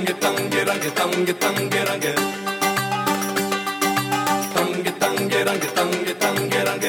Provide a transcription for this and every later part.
Tange, tange, range, tange, tange, range. Tange, tange, range, tange, tange, range.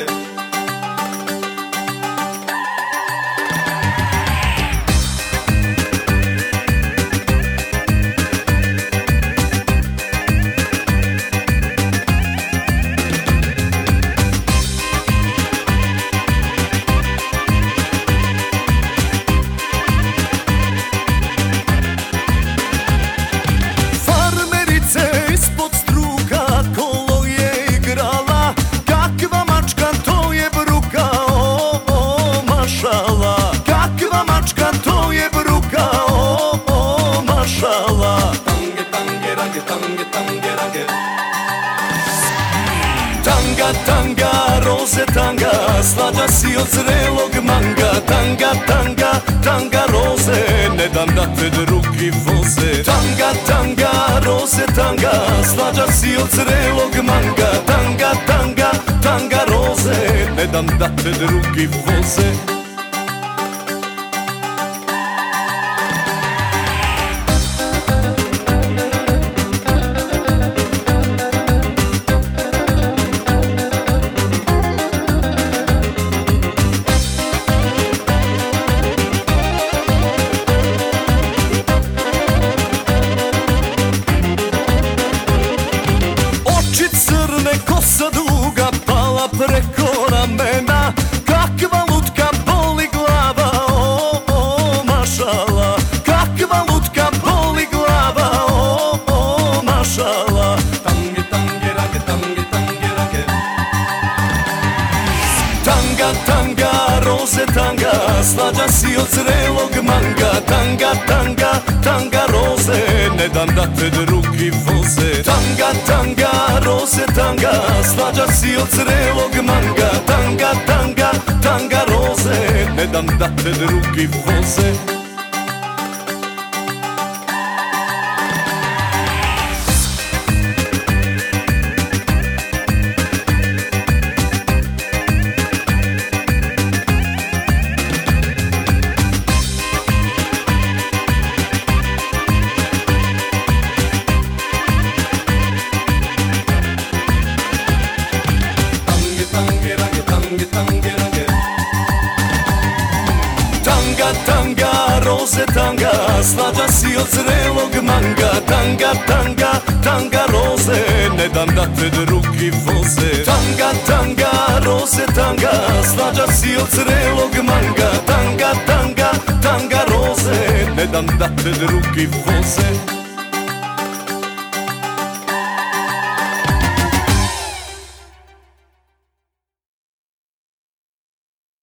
Tanga, tanga, roze tanga, slađa si od zrelog manga. Tanga, tanga, tanga, roze, ne dam da te drugi voze. Tanga, tanga, roze tanga, slađa si od zrelog manga. Tanga, tanga, tanga, roze, ne dam da te drugi voze. Kosa duga pala preko ramena, kakva lutka boli glava, mašala. Kakva lutka boli glava, mašala. Tange, tange, range, tange, tange, range. Tanga, tanga, roze tanga, slađa si od zrelog manga. Tanga, tanga, tanga, roze, ne dam da te drugi voze. Tanga, tanga, roze tanga, slađa si od zrelog manga. Tanga, tanga, tanga, roze, ne dam da te drugi voze. Tanga, tanga, roze tanga, slađa si od zrelog manga. Tanga, tanga, tanga, roze, ne dam da te drugi voze. Tanga, tanga, roze tanga, slađa si od zrelog manga. Tanga, tanga, tanga, roze, ne dam da te drugi voze.